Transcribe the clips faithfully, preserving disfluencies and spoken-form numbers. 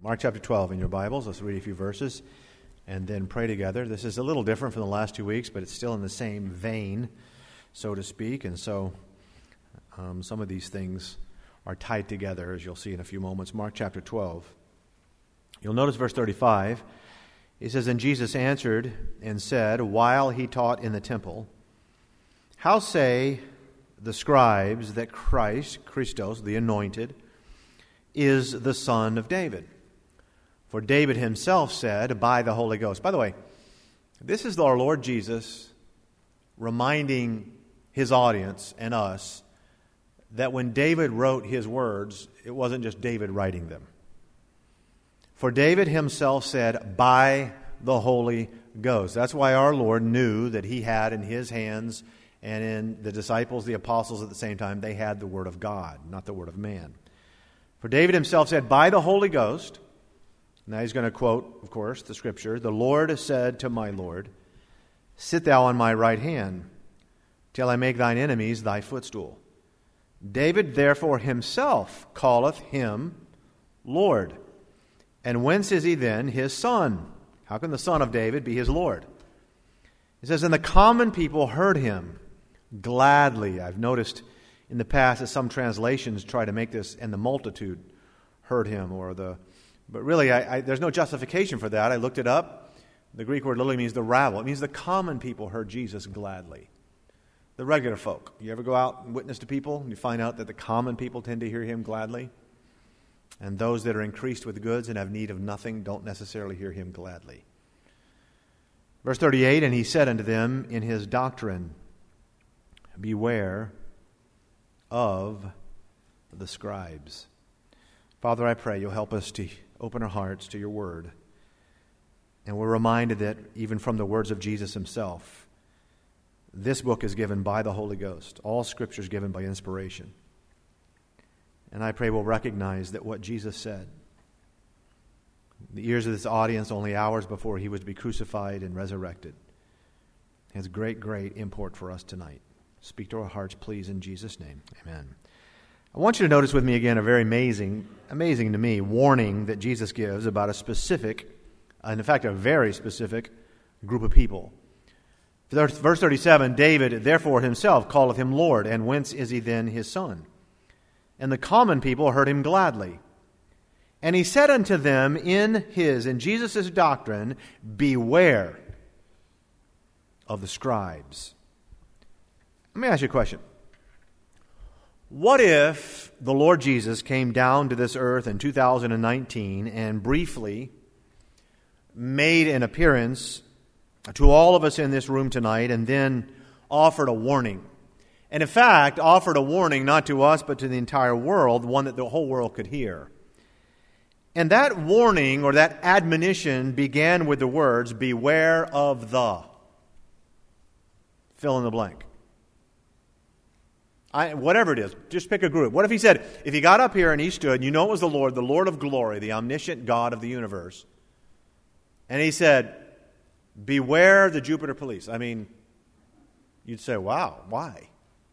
Mark chapter twelve in your Bibles. Let's read a few verses and then pray together. This is a little different from the last two weeks, but it's still in the same vein, so to speak. And so um, some of these things are tied together, as you'll see in a few moments. Mark chapter twelve. You'll notice verse thirty-five. It says, "And Jesus answered and said, while he taught in the temple, How say the scribes that Christ, Christos, the anointed, is the son of David? For David himself said, by the Holy Ghost." By the way, this is our Lord Jesus reminding his audience and us that when David wrote his words, it wasn't just David writing them. For David himself said, by the Holy Ghost. That's why our Lord knew that he had in his hands and in the disciples, the apostles at the same time, they had the Word of God, not the Word of man. For David himself said, by the Holy Ghost. Now he's going to quote, of course, the Scripture. The Lord said to my Lord, sit thou on my right hand, till I make thine enemies thy footstool. David therefore himself calleth him Lord. And whence is he then his son? How can the son of David be his Lord? It says, and the common people heard him gladly. I've noticed in the past that some translations try to make this, and the multitude heard him, or the, but really I, I, there's no justification for that. I looked it up. The Greek word literally means the rabble. It means the common people heard Jesus gladly. The regular folk. You ever go out and witness to people and you find out that the common people tend to hear him gladly? And those that are increased with goods and have need of nothing don't necessarily hear him gladly. Verse thirty-eight, and he said unto them in his doctrine, beware of the scribes. Father, I pray you'll help us to open our hearts to your word. And we're reminded that even from the words of Jesus himself, this book is given by the Holy Ghost. All Scripture is given by inspiration. And I pray we'll recognize that what Jesus said, the ears of this audience only hours before he was to be crucified and resurrected, has great, great import for us tonight. Speak to our hearts, please, in Jesus' name. Amen. I want you to notice with me again a very amazing, amazing to me, warning that Jesus gives about a specific, and in fact a very specific, group of people. Verse thirty-seven, David therefore himself calleth him Lord, and whence is he then his son? And the common people heard him gladly. And he said unto them in his, in Jesus' doctrine, beware of the scribes. Let me ask you a question. What if the Lord Jesus came down to this earth in two thousand nineteen and briefly made an appearance to all of us in this room tonight and then offered a warning? And in fact, offered a warning not to us but to the entire world, one that the whole world could hear. And that warning or that admonition began with the words, beware of the. Fill in the blank. I, whatever it is, just pick a group. What if he said, if he got up here and he stood, you know it was the Lord, the Lord of glory, the omniscient God of the universe, and he said, beware the Jupiter police. I mean, you'd say, wow, why?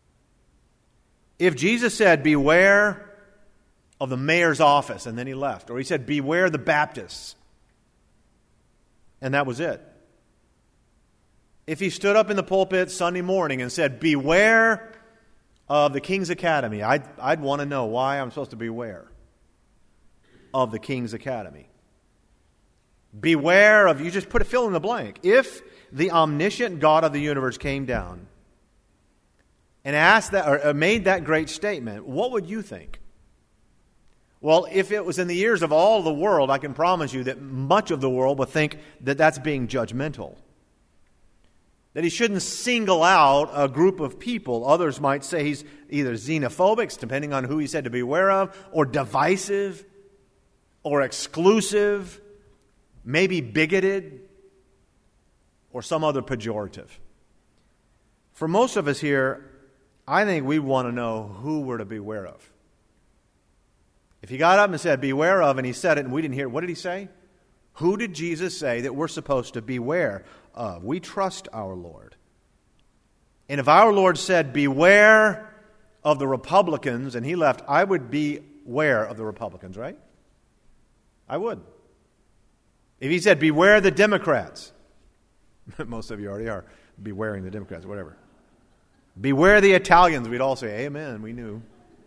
If Jesus said, beware of the mayor's office, and then he left, or he said, beware the Baptists, and that was it. If he stood up in the pulpit Sunday morning and said, beware of the King's Academy, I'd, I'd want to know why I'm supposed to beware of the King's Academy. Beware of, you just put a fill in the blank. If the omniscient God of the universe came down and asked that, or made that great statement, what would you think? Well, if it was in the ears of all the world, I can promise you that much of the world would think that that's being judgmental. That he shouldn't single out a group of people. Others might say he's either xenophobic, depending on who he said to beware of, or divisive, or exclusive, maybe bigoted, or some other pejorative. For most of us here, I think we want to know who we're to beware of. If he got up and said, beware of, and he said it and we didn't hear it, what did he say? Who did Jesus say that we're supposed to beware of? We trust our Lord. And if our Lord said, beware of the Republicans, and he left, I would beware of the Republicans, right? I would. If he said, beware the Democrats, most of you already are bewaring the Democrats, whatever. Beware the Italians, we'd all say, amen, we knew.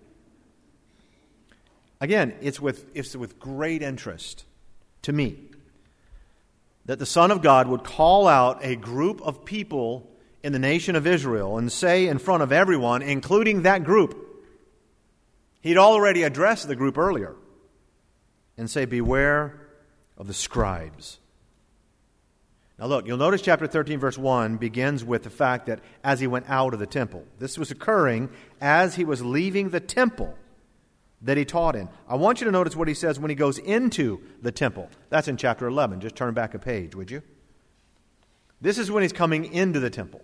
Again, it's with, it's with great interest to me that the Son of God would call out a group of people in the nation of Israel and say in front of everyone, including that group, he'd already addressed the group earlier, and say, beware of the scribes. Now look, you'll notice chapter thirteen, verse one begins with the fact that as he went out of the temple. This was occurring as he was leaving the temple that he taught in. I want you to notice what he says when he goes into the temple. That's in chapter eleven. Just turn back a page, would you? This is when he's coming into the temple.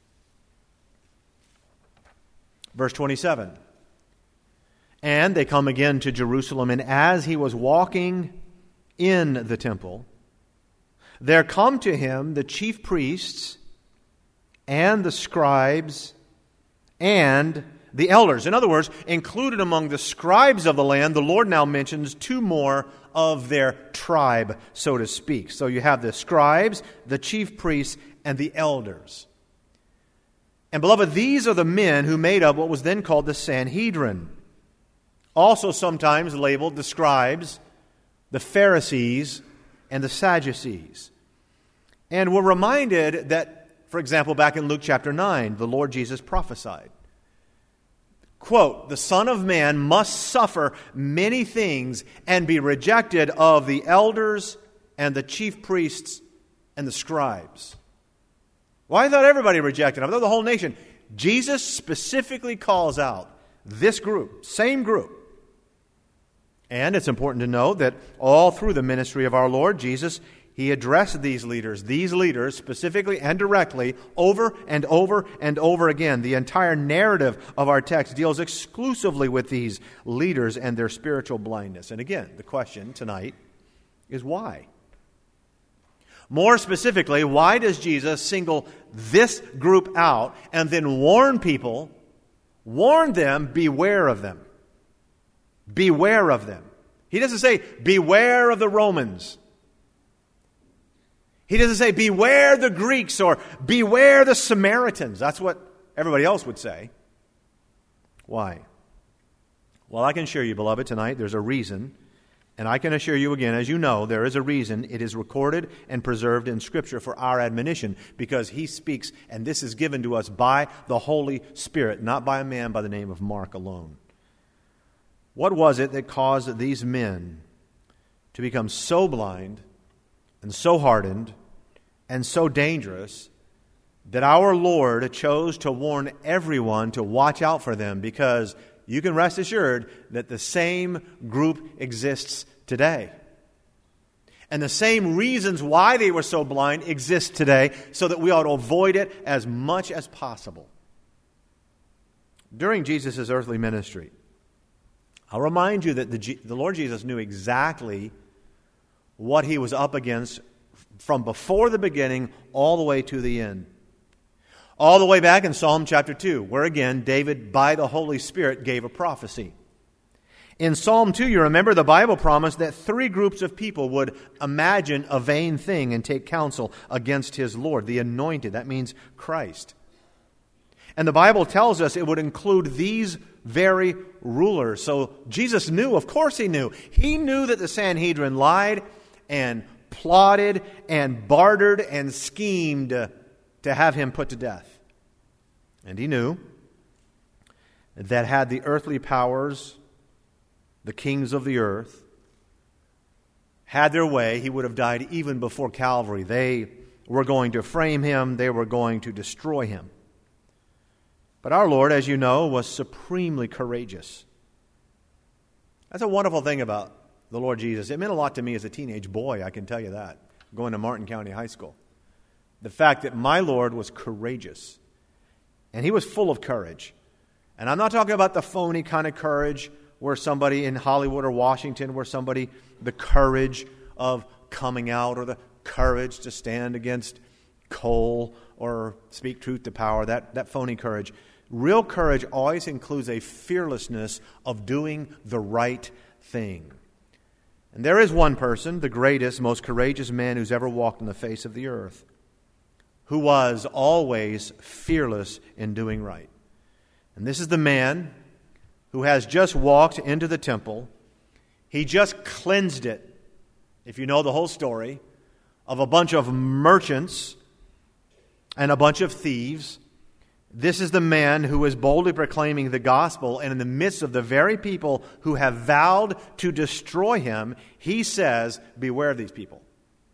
Verse twenty-seven. And they come again to Jerusalem, and as he was walking in the temple, there come to him the chief priests and the scribes and the elders. In other words, included among the scribes of the land, the Lord now mentions two more of their tribe, so to speak. So you have the scribes, the chief priests, and the elders. And beloved, these are the men who made up what was then called the Sanhedrin. Also sometimes labeled the scribes, the Pharisees, and the Sadducees. And we're reminded that, for example, back in Luke chapter nine, the Lord Jesus prophesied, quote, the Son of Man must suffer many things and be rejected of the elders and the chief priests and the scribes. Well, I thought everybody rejected him. I thought the whole nation. Jesus specifically calls out this group, same group. And it's important to note that all through the ministry of our Lord Jesus, he addressed these leaders, these leaders specifically and directly over and over and over again. The entire narrative of our text deals exclusively with these leaders and their spiritual blindness. And again, the question tonight is why? More specifically, why does Jesus single this group out and then warn people, warn them, beware of them? Beware of them. He doesn't say, beware of the Romans. He doesn't say, beware the Greeks or beware the Samaritans. That's what everybody else would say. Why? Well, I can assure you, beloved, tonight there's a reason. And I can assure you again, as you know, there is a reason. It is recorded and preserved in Scripture for our admonition because he speaks, and this is given to us by the Holy Spirit, not by a man by the name of Mark alone. What was it that caused these men to become so blind and so hardened and so dangerous that our Lord chose to warn everyone to watch out for them? Because you can rest assured that the same group exists today. And the same reasons why they were so blind exist today, so that we ought to avoid it as much as possible. During Jesus' earthly ministry, I'll remind you that the, G- the Lord Jesus knew exactly what he was up against from before the beginning all the way to the end. All the way back in Psalm chapter two, where again, David, by the Holy Spirit, gave a prophecy. In Psalm two, you remember the Bible promised that three groups of people would imagine a vain thing and take counsel against his Lord, the anointed. That means Christ. And the Bible tells us it would include these very rulers. So Jesus knew, of course he knew. He knew that the Sanhedrin lied and plotted and bartered and schemed to have him put to death. And he knew that had the earthly powers, the kings of the earth, had their way, he would have died even before Calvary. They were going to frame him. They were going to destroy him. But our Lord, as you know, was supremely courageous. That's a wonderful thing about the Lord Jesus. It meant a lot to me as a teenage boy, I can tell you that, going to Martin County High School. The fact that my Lord was courageous. And he was full of courage. And I'm not talking about the phony kind of courage where somebody in Hollywood or Washington, where somebody, the courage of coming out or the courage to stand against coal or speak truth to power, that, that phony courage. Real courage always includes a fearlessness of doing the right thing. And there is one person, the greatest, most courageous man who's ever walked on the face of the earth, who was always fearless in doing right. And this is the man who has just walked into the temple. He just cleansed it, if you know the whole story, of a bunch of merchants and a bunch of thieves. This is the man who is boldly proclaiming the gospel, and in the midst of the very people who have vowed to destroy him, he says, beware of these people.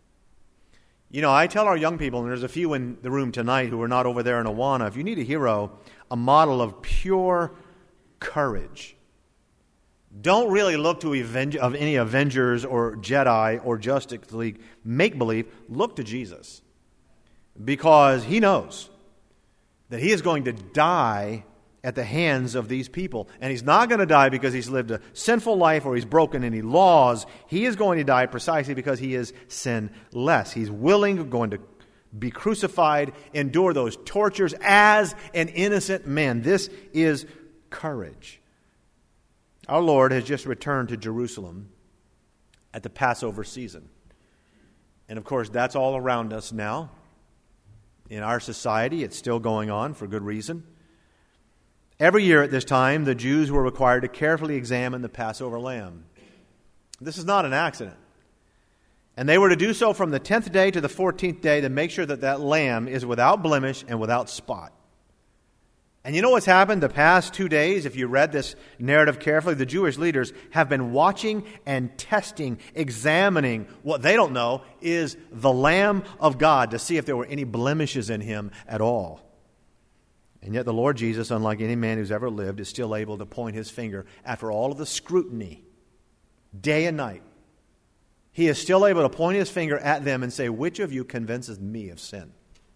You know, I tell our young people, and there's a few in the room tonight who are not over there in Awana, if you need a hero, a model of pure courage, don't really look to avenge, of any Avengers or Jedi or Justice League make-believe. Look to Jesus, because he knows that he is going to die at the hands of these people. And he's not going to die because he's lived a sinful life or he's broken any laws. He is going to die precisely because he is sinless. He's willing, going to be crucified, endure those tortures as an innocent man. This is courage. Our Lord has just returned to Jerusalem at the Passover season. And of course, that's all around us now. In our society, it's still going on for good reason. Every year at this time, the Jews were required to carefully examine the Passover lamb. This is not an accident. And they were to do so from the tenth day to the fourteenth day to make sure that that lamb is without blemish and without spot. And you know what's happened the past two days? If you read this narrative carefully, the Jewish leaders have been watching and testing, examining what they don't know is the Lamb of God to see if there were any blemishes in him at all. And yet the Lord Jesus, unlike any man who's ever lived, is still able to point his finger after all of the scrutiny, day and night. He is still able to point his finger at them and say, which of you convinces me of sin?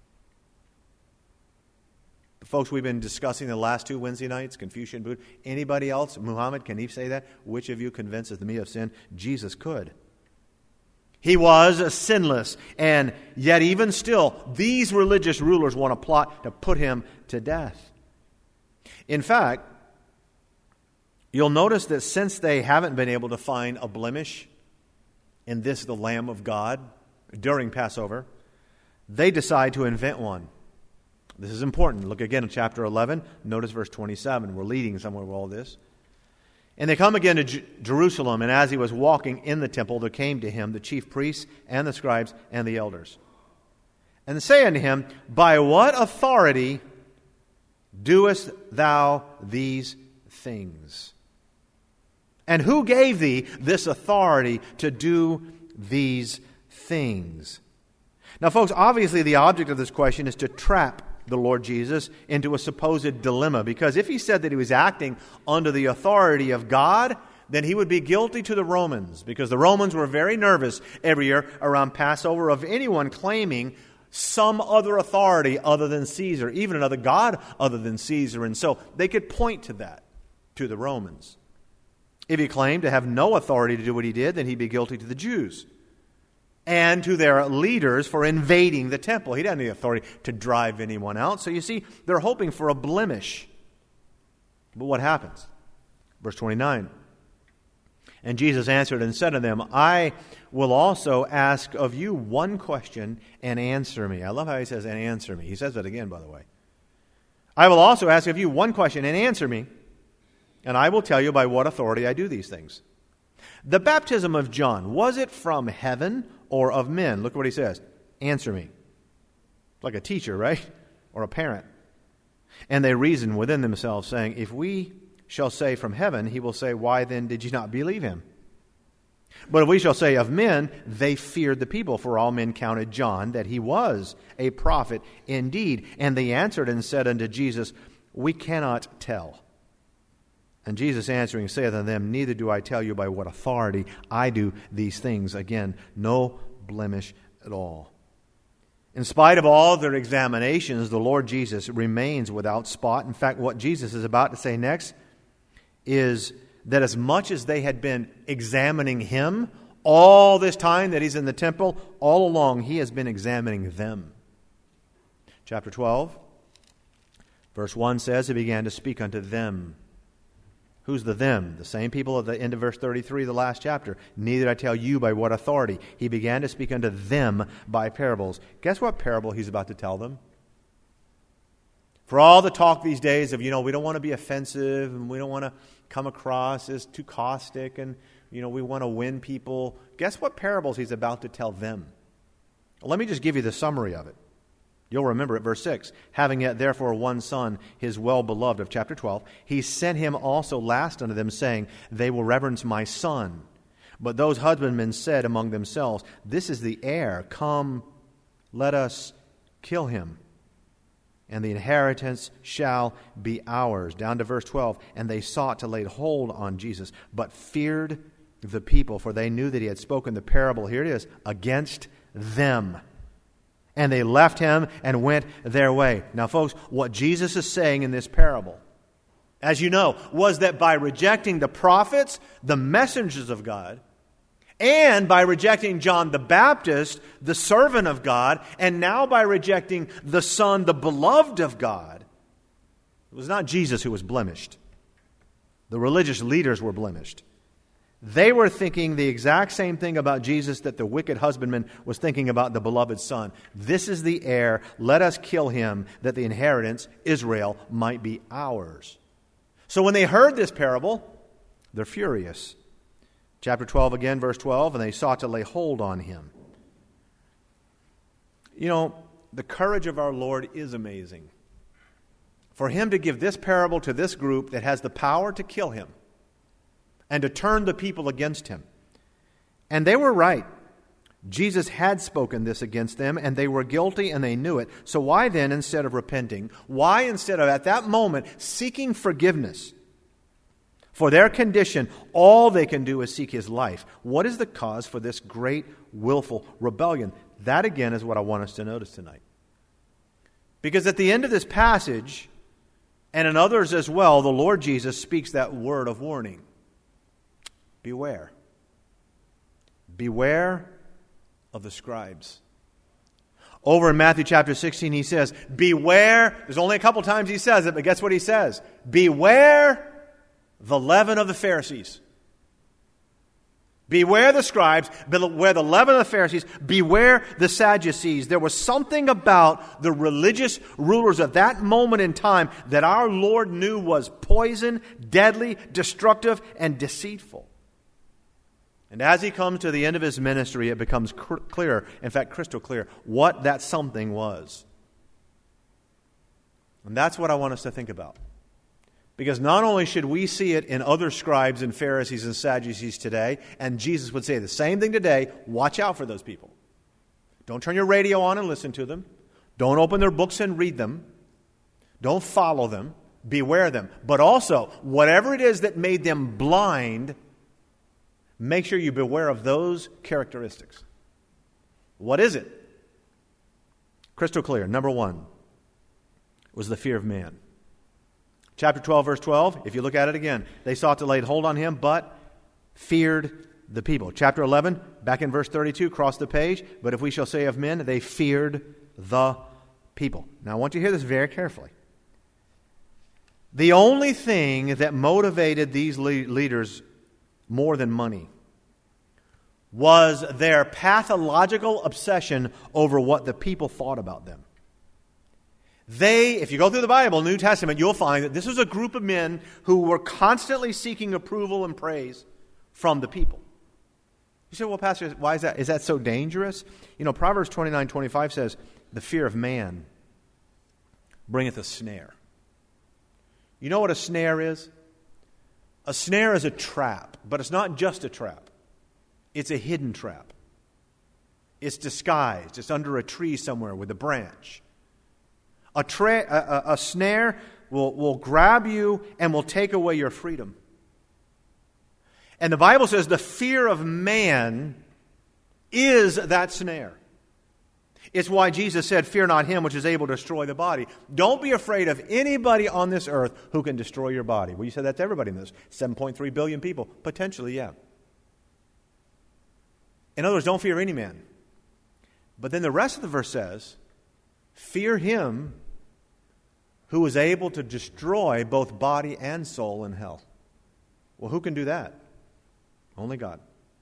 The folks we've been discussing the last two Wednesday nights, Confucian, Buddha, anybody else? Muhammad, can he say that? Which of you convinces me of sin? Jesus could. He was sinless, and yet even still, these religious rulers want to plot to put him to death. In fact, you'll notice that since they haven't been able to find a blemish in this, the Lamb of God, during Passover, they decide to invent one. This is important. Look again at chapter eleven. Notice verse twenty-seven. We're leading somewhere with all this. And they come again to J- Jerusalem, and as he was walking in the temple, there came to him the chief priests and the scribes and the elders. And say unto him, by what authority doest thou these things? And who gave thee this authority to do these things? Now, folks, obviously the object of this question is to trap the Lord Jesus into a supposed dilemma, because if he said that he was acting under the authority of God, then he would be guilty to the Romans, because the Romans were very nervous every year around Passover of anyone claiming some other authority other than Caesar, even another god other than Caesar, and so they could point to that, to the Romans. If he claimed to have no authority to do what he did, then he'd be guilty to the Jews and to their leaders for invading the temple. He didn't have the authority to drive anyone out. So you see, they're hoping for a blemish. But what happens? Verse twenty-nine. And Jesus answered and said to them, I will also ask of you one question and answer me. I love how he says, and answer me. He says that again, by the way. I will also ask of you one question and answer me, and I will tell you by what authority I do these things. The baptism of John, was it from heaven or of men? Look what he says. Answer me. Like a teacher, right? Or a parent. And they reason within themselves, saying, if we shall say from heaven, he will say, why then did you not believe him? But if we shall say of men, they feared the people, for all men counted John that he was a prophet indeed. And they answered and said unto Jesus, we cannot tell. And Jesus answering saith unto them, neither do I tell you by what authority I do these things. Again, no blemish at all. In spite of all their examinations, the Lord Jesus remains without spot. In fact, what Jesus is about to say next is that as much as they had been examining him, all this time that he's in the temple, all along he has been examining them. Chapter twelve, verse one says, he began to speak unto them. Who's the them? The same people at the end of verse thirty-three, the last chapter. Neither I tell you by what authority. He began to speak unto them by parables. Guess what parable he's about to tell them? For all the talk these days of, you know, we don't want to be offensive and we don't want to come across as too caustic and, you know, we want to win people. Guess what parables he's about to tell them? Well, let me just give you the summary of it. You'll remember it, verse six. Having yet therefore one son, his well-beloved of chapter twelve, he sent him also last unto them, saying, they will reverence my son. But those husbandmen said among themselves, this is the heir. Come, let us kill him, and the inheritance shall be ours. Down to verse twelve. And they sought to lay hold on Jesus, but feared the people, for they knew that he had spoken the parable, here it is, against them. And they left him and went their way. Now, folks, what Jesus is saying in this parable, as you know, was that by rejecting the prophets, the messengers of God, and by rejecting John the Baptist, the servant of God, and now by rejecting the Son, the beloved of God, it was not Jesus who was blemished. The religious leaders were blemished. They were thinking the exact same thing about Jesus that the wicked husbandman was thinking about the beloved son. This is the heir. Let us kill him, that the inheritance, Israel, might be ours. So when they heard this parable, they're furious. Chapter twelve again, verse twelve, and they sought to lay hold on him. You know, the courage of our Lord is amazing. For him to give this parable to this group that has the power to kill him, and to turn the people against him. And they were right. Jesus had spoken this against them, and they were guilty, and they knew it. So why then, instead of repenting, why instead of at that moment seeking forgiveness for their condition, all they can do is seek his life? What is the cause for this great willful rebellion? That again is what I want us to notice tonight. Because at the end of this passage, and in others as well, the Lord Jesus speaks that word of warning. Beware. Beware of the scribes. Over in Matthew chapter sixteen, he says, beware. There's only a couple times he says it, but guess what he says? Beware the leaven of the Pharisees. Beware the scribes, beware the leaven of the Pharisees, beware the Sadducees. There was something about the religious rulers of that moment in time that our Lord knew was poison, deadly, destructive, and deceitful. And as he comes to the end of his ministry, it becomes cr- clear, in fact, crystal clear, what that something was. And that's what I want us to think about. Because not only should we see it in other scribes and Pharisees and Sadducees today, and Jesus would say the same thing today, watch out for those people. Don't turn your radio on and listen to them. Don't open their books and read them. Don't follow them. Beware them. But also, whatever it is that made them blind, make sure you beware of those characteristics. What is it? Crystal clear. Number one was the fear of man. Chapter twelve, verse twelve, if you look at it again, they sought to lay hold on him, but feared the people. Chapter eleven, back in verse thirty-two, cross the page, but if we shall say of men, they feared the people. Now I want you to hear this very carefully. The only thing that motivated these le- leaders more than money was their pathological obsession over what the people thought about them. They, if you go through the Bible, New Testament, you'll find that this was a group of men who were constantly seeking approval and praise from the people. You say, well, Pastor, why is that? Is that so dangerous? You know, Proverbs twenty-nine twenty-five says, the fear of man bringeth a snare. You know what a snare is? A snare is a trap, but it's not just a trap. It's a hidden trap. It's disguised. It's under a tree somewhere with a branch. A, tra- a, a, a snare will, will grab you and will take away your freedom. And the Bible says the fear of man is that snare. It's why Jesus said, fear not him which is able to destroy the body. Don't be afraid of anybody on this earth who can destroy your body. Well, you said that to everybody in this. seven point three billion people. Potentially, yeah. In other words, don't fear any man. But then the rest of the verse says, fear him who is able to destroy both body and soul in hell. Well, who can do that? Only God.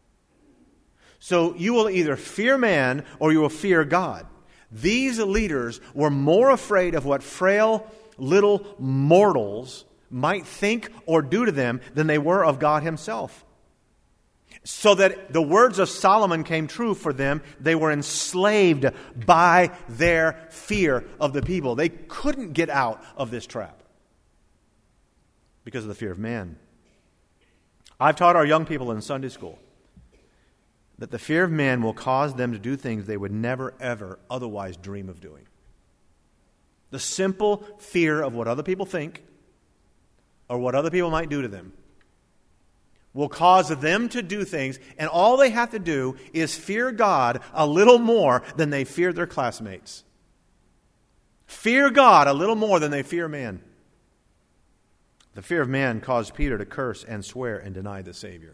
So you will either fear man or you will fear God. These leaders were more afraid of what frail little mortals might think or do to them than they were of God himself. So that the words of Solomon came true for them. They were enslaved by their fear of the people. They couldn't get out of this trap because of the fear of man. I've taught our young people in Sunday school that the fear of man will cause them to do things they would never, ever otherwise dream of doing. The simple fear of what other people think or what other people might do to them will cause them to do things, and all they have to do is fear God a little more than they fear their classmates. Fear God a little more than they fear man. The fear of man caused Peter to curse and swear and deny the Savior.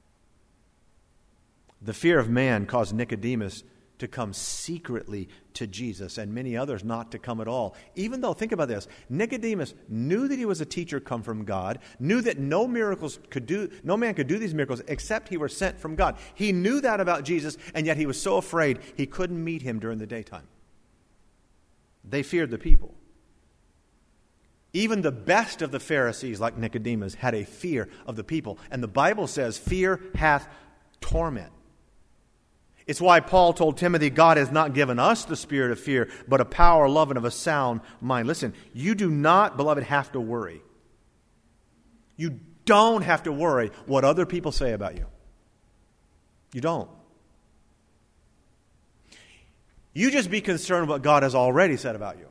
The fear of man caused Nicodemus to come secretly to Jesus and many others not to come at all. Even though, think about this, Nicodemus knew that he was a teacher come from God, knew that no miracles could do, no man could do these miracles except he were sent from God. He knew that about Jesus, and yet he was so afraid he couldn't meet him during the daytime. They feared the people. Even the best of the Pharisees, like Nicodemus, had a fear of the people. And the Bible says, fear hath torment. It's why Paul told Timothy, God has not given us the spirit of fear, but a power, love, and of a sound mind. Listen, you do not, beloved, have to worry. You don't have to worry what other people say about you. You don't. You just be concerned what God has already said about you.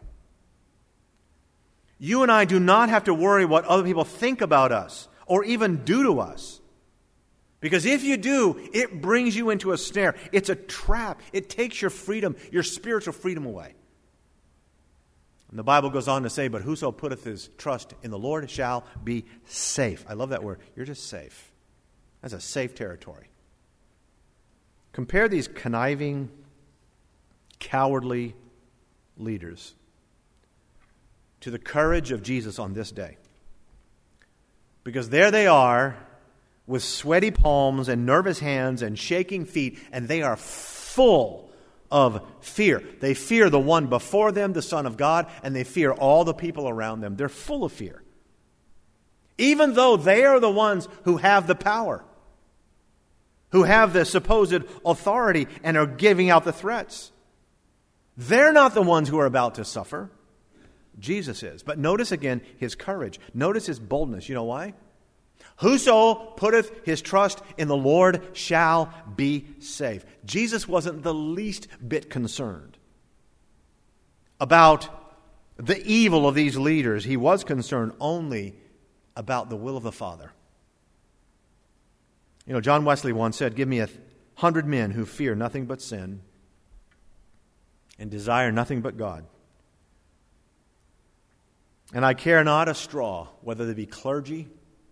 You and I do not have to worry what other people think about us or even do to us. Because if you do, it brings you into a snare. It's a trap. It takes your freedom, your spiritual freedom away. And the Bible goes on to say, but whoso putteth his trust in the Lord shall be safe. I love that word. You're just safe. That's a safe territory. Compare these conniving, cowardly leaders to the courage of Jesus on this day. Because there they are, with sweaty palms and nervous hands and shaking feet, and they are full of fear. They fear the one before them, the Son of God, and they fear all the people around them. They're full of fear. Even though they are the ones who have the power, who have the supposed authority and are giving out the threats. They're not the ones who are about to suffer. Jesus is. But notice again his courage. Notice his boldness. You know why? Whoso putteth his trust in the Lord shall be safe. Jesus wasn't the least bit concerned about the evil of these leaders. He was concerned only about the will of the Father. You know, John Wesley once said, give me a hundred men who fear nothing but sin and desire nothing but God. And I care not a straw, whether they be clergy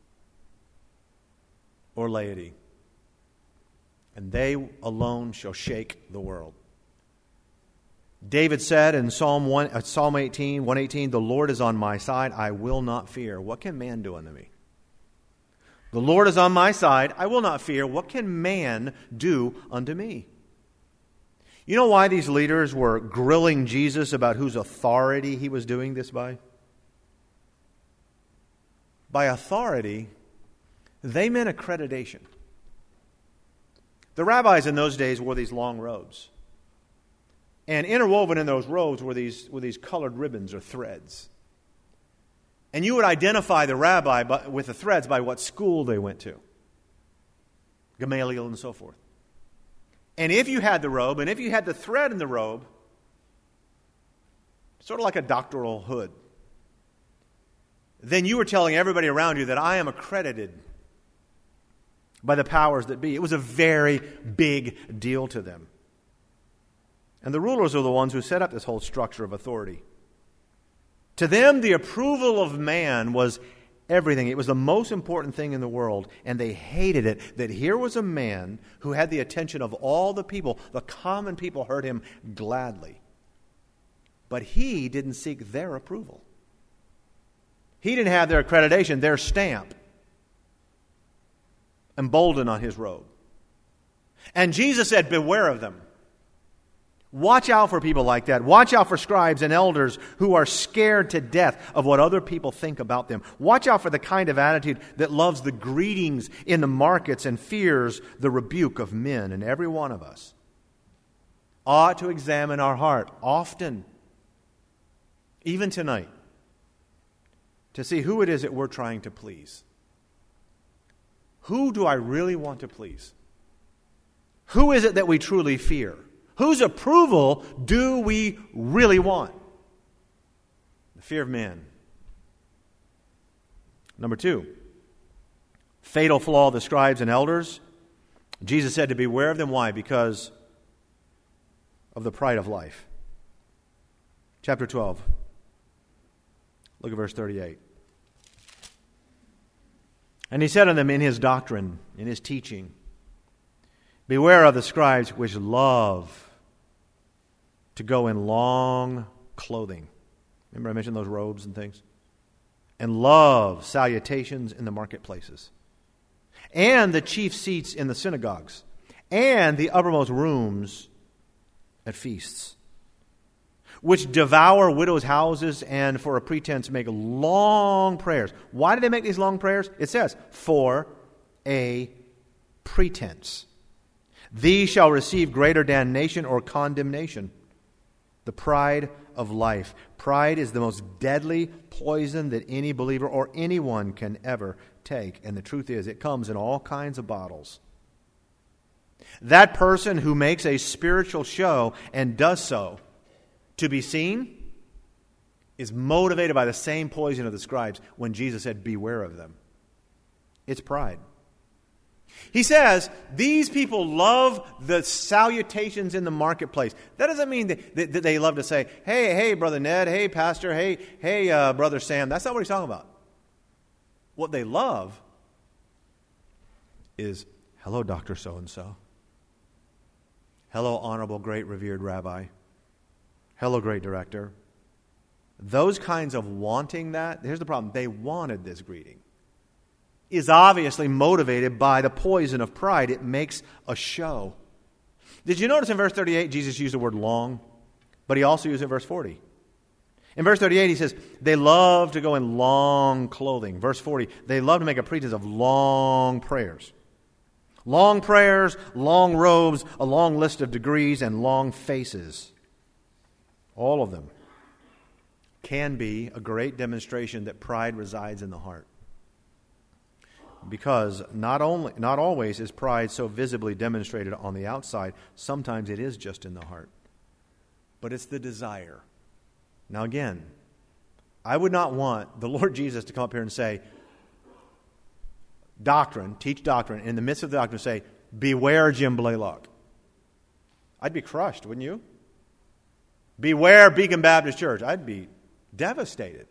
or laity, and they alone shall shake the world. David said in Psalm one, uh, Psalm eighteen, one eighteen, the Lord is on my side, I will not fear. What can man do unto me? The Lord is on my side, I will not fear. What can man do unto me? You know why these leaders were grilling Jesus about whose authority he was doing this by? By authority, they meant accreditation. The rabbis in those days wore these long robes. And interwoven in those robes were these, were these colored ribbons or threads. And you would identify the rabbi by, with the threads by what school they went to. Gamaliel and so forth. And if you had the robe, and if you had the thread in the robe, sort of like a doctoral hood, then you were telling everybody around you that I am accredited by the powers that be. It was a very big deal to them. And the rulers are the ones who set up this whole structure of authority. To them, the approval of man was everything. It was the most important thing in the world, and they hated it that here was a man who had the attention of all the people. The common people heard him gladly. But he didn't seek their approval. He didn't have their accreditation, their stamp. emboldened on his robe. And Jesus said, beware of them. Watch out for people like that. Watch out for scribes and elders who are scared to death of what other people think about them. Watch out for the kind of attitude that loves the greetings in the markets and fears the rebuke of men. And every one of us ought to examine our heart often, even tonight, to see who it is that we're trying to please. Who do I really want to please? Who is it that we truly fear? Whose approval do we really want? The fear of man. Number two, fatal flaw of the scribes and elders. Jesus said to beware of them. Why? Because of the pride of life. Chapter twelve. Look at verse thirty-eight. And he said unto them in his doctrine, in his teaching, beware of the scribes which love to go in long clothing. Remember I mentioned those robes and things? And love salutations in the marketplaces. And the chief seats in the synagogues. And the uppermost rooms at feasts. Which devour widows' houses and for a pretense make long prayers. Why do they make these long prayers? It says, for a pretense. These shall receive greater damnation or condemnation. The pride of life. Pride is the most deadly poison that any believer or anyone can ever take. And the truth is, it comes in all kinds of bottles. That person who makes a spiritual show and does so to be seen is motivated by the same poison of the scribes when Jesus said, beware of them. It's pride. He says, these people love the salutations in the marketplace. That doesn't mean that, that they love to say, hey, hey, Brother Ned, hey, Pastor, hey, hey, uh, Brother Sam. That's not what he's talking about. What they love is, hello, Doctor So-and-so. Hello, honorable, great, revered rabbi. Hello, great director. Those kinds of wanting that, here's the problem. They wanted this greeting. Is obviously motivated by the poison of pride. It makes a show. Did you notice in verse thirty-eight, Jesus used the word long, but he also used it in verse forty. In verse thirty-eight, he says, they love to go in long clothing. Verse forty, they love to make a pretense of long prayers. Long prayers, long robes, a long list of degrees, and long faces. All of them can be a great demonstration that pride resides in the heart. Because not only, not always is pride so visibly demonstrated on the outside. Sometimes it is just in the heart. But it's the desire. Now again, I would not want the Lord Jesus to come up here and say, doctrine, teach doctrine, in the midst of the doctrine say, beware Jim Blaylock. I'd be crushed, wouldn't you? Beware Beacon Baptist Church. I'd be devastated.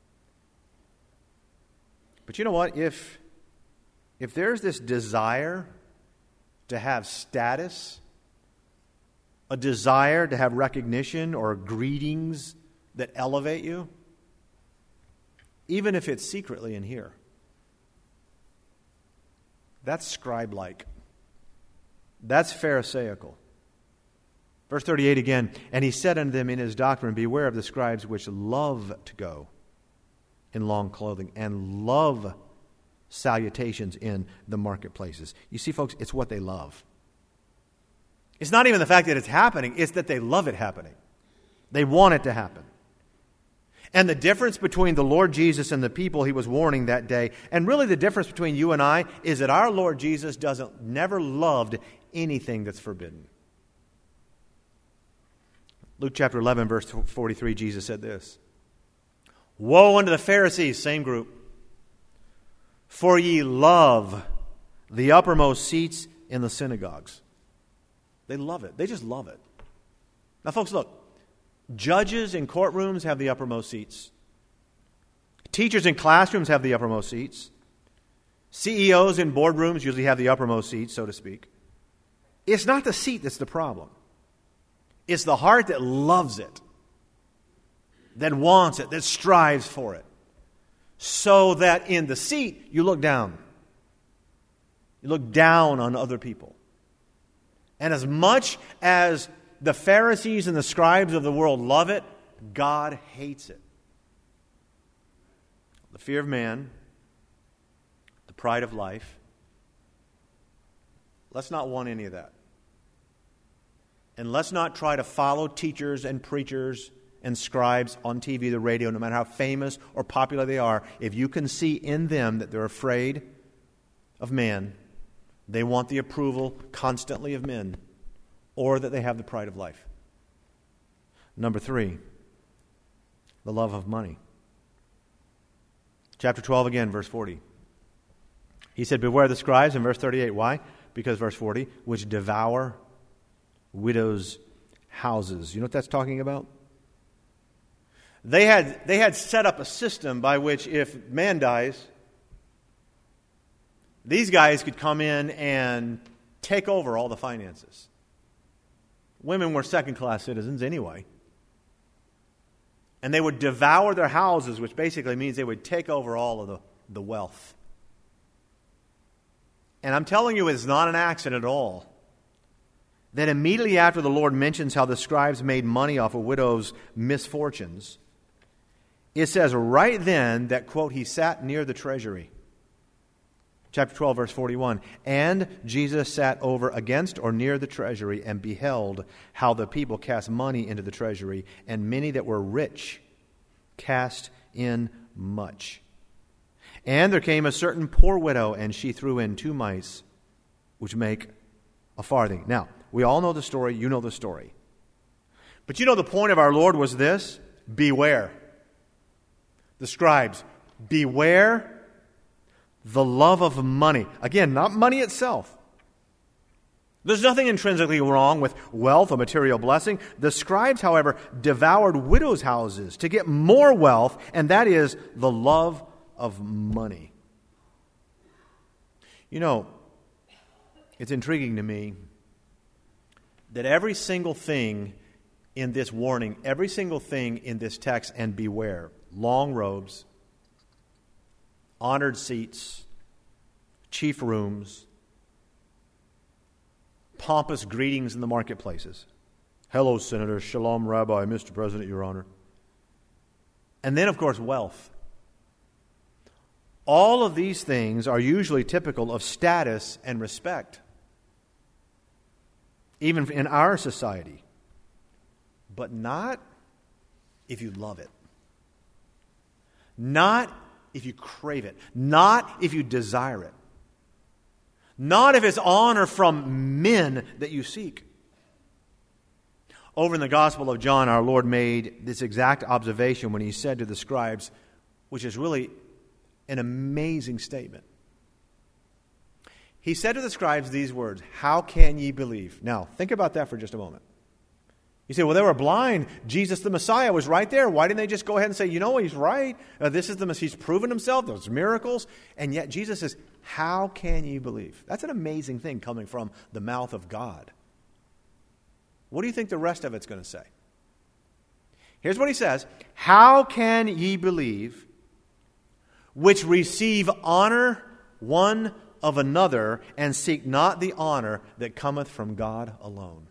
But you know what? If... If there's this desire to have status, a desire to have recognition or greetings that elevate you, even if it's secretly in here, that's scribe-like. That's Pharisaical. Verse thirty-eight again, and he said unto them in his doctrine, beware of the scribes which love to go in long clothing and love salutations in the marketplaces. You see, folks, it's what they love. It's not even the fact that it's happening, it's that they love it happening. They want it to happen. And the difference between the Lord Jesus and the people he was warning that day, and really the difference between you and I, is that our Lord Jesus doesn't never loved anything that's forbidden. Luke chapter eleven, verse forty-three, Jesus said this, woe unto the Pharisees, same group, for ye love the uppermost seats in the synagogues. They love it. They just love it. Now, folks, look. Judges in courtrooms have the uppermost seats. Teachers in classrooms have the uppermost seats. C E Os in boardrooms usually have the uppermost seats, so to speak. It's not the seat that's the problem. It's the heart that loves it, that wants it, that strives for it. So that in the seat, you look down. You look down on other people. And as much as the Pharisees and the scribes of the world love it, God hates it. The fear of man, the pride of life. Let's not want any of that. And let's not try to follow teachers and preachers and scribes on T V, the radio, no matter how famous or popular they are. If you can see in them that they're afraid of man, they want the approval constantly of men, or that they have the pride of life. Number three, the love of money. Chapter twelve again, verse forty. He said, beware the scribes in verse thirty-eight. Why? Because verse forty, which devour widows' houses. You know what that's talking about? They had, they had set up a system by which if man dies, these guys could come in and take over all the finances. Women were second-class citizens anyway. And they would devour their houses, which basically means they would take over all of the, the wealth. And I'm telling you, it's not an accident at all that immediately after the Lord mentions how the scribes made money off of widows' misfortunes, it says right then that, quote, he sat near the treasury. Chapter twelve, verse forty-one. And Jesus sat over against or near the treasury and beheld how the people cast money into the treasury, and many that were rich cast in much. And there came a certain poor widow, and she threw in two mites, which make a farthing. Now, we all know the story. You know the story. But you know the point of our Lord was this: beware. The scribes, beware the love of money. Again, not money itself. There's nothing intrinsically wrong with wealth or material blessing. The scribes, however, devoured widows' houses to get more wealth, and that is the love of money. You know, it's intriguing to me that every single thing in this warning, every single thing in this text, and beware, long robes, honored seats, chief rooms, pompous greetings in the marketplaces. Hello, Senator. Shalom, Rabbi, Mister President, Your Honor. And then, of course, wealth. All of these things are usually typical of status and respect, even in our society. But not if you love it. Not if you crave it. Not if you desire it. Not if it's honor from men that you seek. Over in the Gospel of John, our Lord made this exact observation when he said to the scribes, which is really an amazing statement. He said to the scribes these words, "How can ye believe?" Now, think about that for just a moment. You say, well, they were blind. Jesus the Messiah was right there. Why didn't they just go ahead and say, you know what, he's right. Uh, this is the Messiah. He's proven himself. There's miracles. And yet Jesus says, how can you believe? That's an amazing thing coming from the mouth of God. What do you think the rest of it's going to say? Here's what he says. How can ye believe, which receive honor one of another, and seek not the honor that cometh from God alone?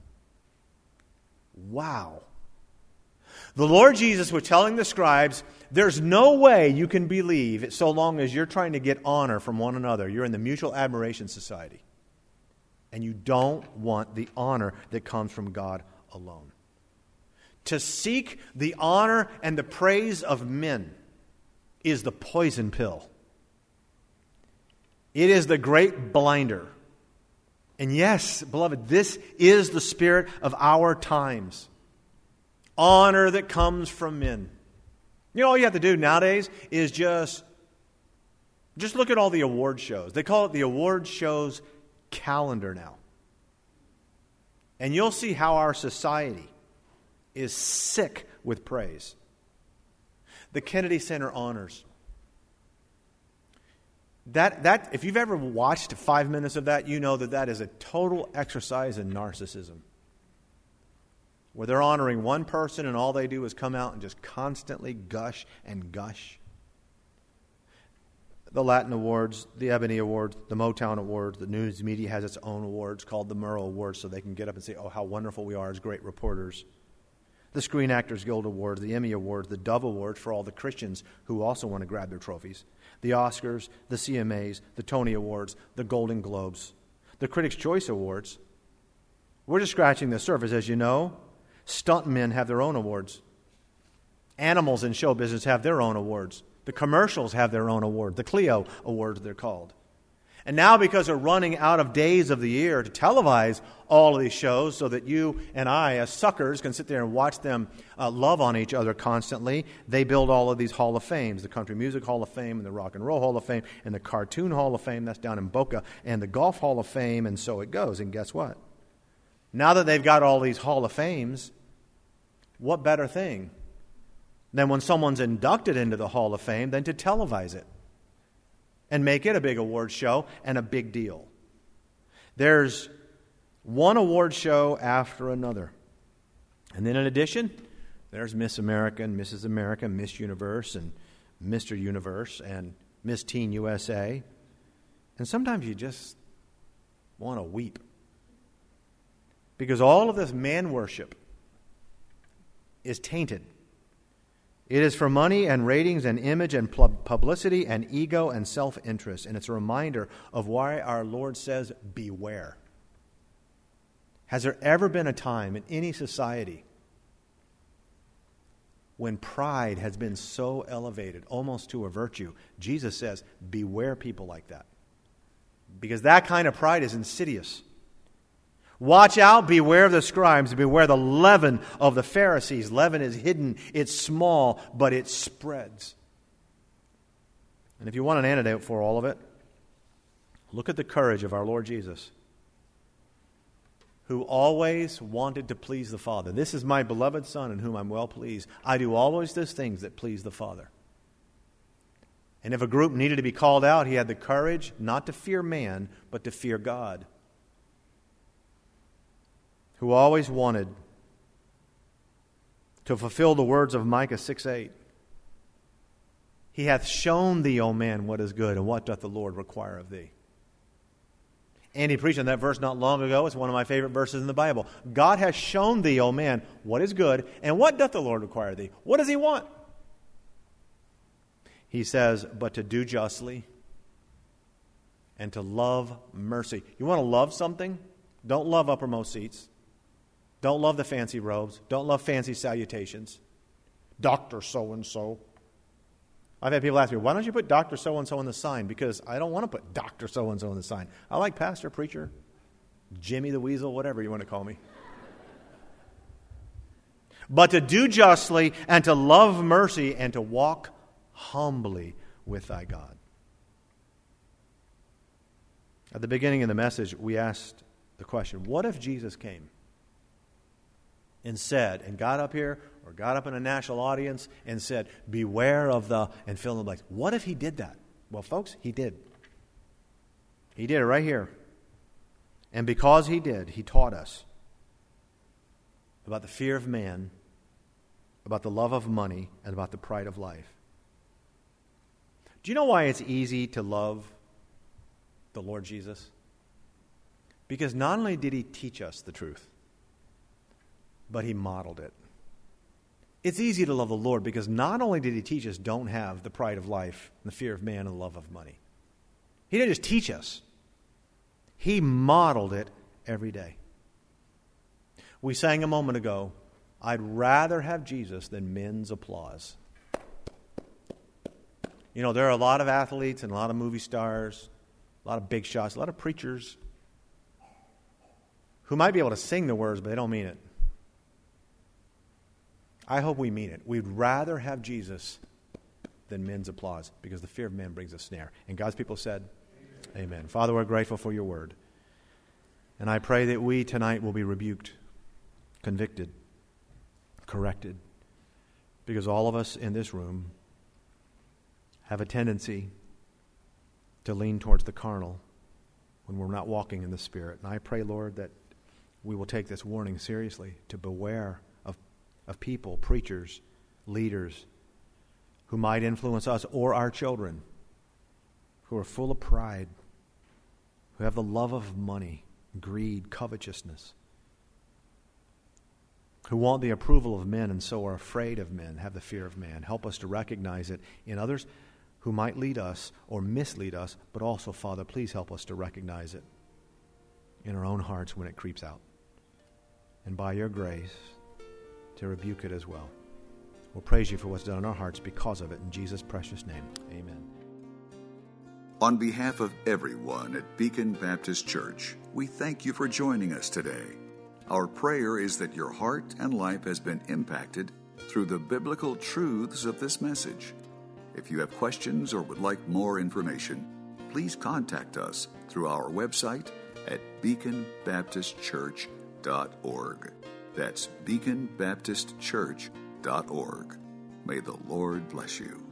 Wow. The Lord Jesus was telling the scribes, there's no way you can believe so long as you're trying to get honor from one another. You're in the mutual admiration society. And you don't want the honor that comes from God alone. To seek the honor and the praise of men is the poison pill. It is the great blinder. And yes, beloved, this is the spirit of our times. Honor that comes from men. You know, all you have to do nowadays is just, just look at all the award shows. They call it the award shows calendar now. And you'll see how our society is sick with praise. The Kennedy Center Honors. That, that, if you've ever watched five minutes of that, you know that that is a total exercise in narcissism. Where they're honoring one person and all they do is come out and just constantly gush and gush. the Latin Awards, the Ebony Awards, the Motown Awards, the news media has its own awards called the Murrow Awards, so they can get up and say, oh, how wonderful we are as great reporters. The Screen Actors Guild Awards, the Emmy Awards, the Dove Awards for all the Christians who also want to grab their trophies, the Oscars, the C M As, the Tony Awards, the Golden Globes, the Critics' Choice Awards. We're just scratching the surface, as you know. Stuntmen have their own awards. Animals in show business have their own awards. The commercials have their own award, the Clio Awards they're called. And now because they're running out of days of the year to televise all of these shows so that you and I as suckers can sit there and watch them uh, love on each other constantly, they build all of these Hall of Fames, the Country Music Hall of Fame and the Rock and Roll Hall of Fame and the Cartoon Hall of Fame, that's down in Boca, and the Golf Hall of Fame, and so it goes. And guess what? Now that they've got all these Hall of Fames, what better thing than when someone's inducted into the Hall of Fame than to televise it and make it a big award show and a big deal. There's one award show after another. And then in addition, there's Miss America and Missus America, Miss Universe and Mister Universe and Miss Teen U S A. And sometimes you just want to weep. Because all of this man worship is tainted. It is for money and ratings and image and publicity and ego and self-interest. And it's a reminder of why our Lord says, beware. Has there ever been a time in any society when pride has been so elevated, almost to a virtue? Jesus says, beware people like that. Because that kind of pride is insidious. Watch out, beware of the scribes, beware the leaven of the Pharisees. Leaven is hidden, it's small, but it spreads. And if you want an antidote for all of it, look at the courage of our Lord Jesus, who always wanted to please the Father. This is my beloved Son in whom I'm well pleased. I do always those things that please the Father. And if a group needed to be called out, he had the courage not to fear man, but to fear God, who always wanted to fulfill the words of Micah six eight. He hath shown thee, O man, what is good, and what doth the Lord require of thee. Andy preached on that verse not long ago. It's one of my favorite verses in the Bible. God has shown thee, O man, what is good, and what doth the Lord require of thee? What does he want? He says, but to do justly and to love mercy. You want to love something? Don't love uppermost seats. Don't love the fancy robes. Don't love fancy salutations. Doctor so-and-so. I've had people ask me, why don't you put Doctor so-and-so on the sign? Because I don't want to put Doctor so-and-so on the sign. I like pastor, preacher, Jimmy the Weasel, whatever you want to call me. But to do justly and to love mercy and to walk humbly with thy God. At the beginning of the message, we asked the question, what if Jesus came and said, and got up here, or got up in a national audience and said, beware of the, and fill in the blanks. What if he did that? Well, folks, he did. He did it right here. And because he did, he taught us about the fear of man, about the love of money, and about the pride of life. Do you know why it's easy to love the Lord Jesus? Because not only did he teach us the truth, but he modeled it. It's easy to love the Lord because not only did he teach us don't have the pride of life, and the fear of man, and the love of money. He didn't just teach us. He modeled it every day. We sang a moment ago, I'd rather have Jesus than men's applause. You know, there are a lot of athletes and a lot of movie stars, a lot of big shots, a lot of preachers who might be able to sing the words, but they don't mean it. I hope we mean it. We'd rather have Jesus than men's applause because the fear of man brings a snare. And God's people said, Amen. Amen. Father, we're grateful for your word. And I pray that we tonight will be rebuked, convicted, corrected, because all of us in this room have a tendency to lean towards the carnal when we're not walking in the Spirit. And I pray, Lord, that we will take this warning seriously, to beware of, of people, preachers, leaders, who might influence us or our children who are full of pride, who have the love of money, greed, covetousness, who want the approval of men and so are afraid of men, have the fear of man. Help us to recognize it in others who might lead us or mislead us, but also, Father, please help us to recognize it in our own hearts when it creeps out. And by your grace, to rebuke it as well. We'll praise you for what's done in our hearts because of it. In Jesus' precious name, amen. On behalf of everyone at Beacon Baptist Church, we thank you for joining us today. Our prayer is that your heart and life has been impacted through the biblical truths of this message. If you have questions or would like more information, please contact us through our website at beacon baptist church dot org. That's beacon baptist church dot org. May the Lord bless you.